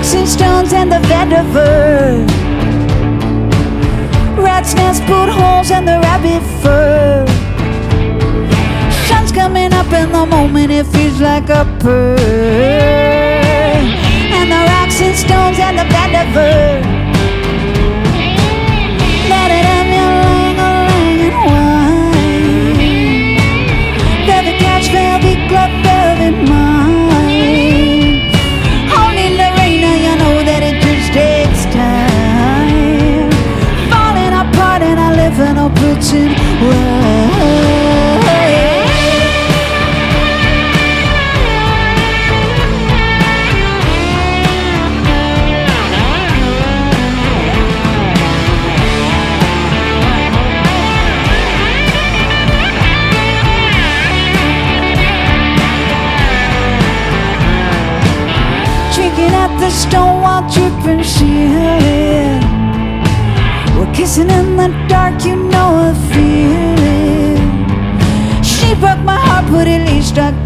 rocks and stones and the vetiver. Rat's nest put holes in the rabbit fur. Sun's coming up in the moment, it feels like a purr. And the rocks and stones and the vetiver. Let it have me lang-a-lang and wine. Velvet catch, velvet glove, velvet mine. Only Lorena, you know that it just takes time. Falling apart and I live in a Brooklyn world. At the Stonewall dripping ceiling, we're kissing in the dark, you know I feel it. She broke my heart, but at least I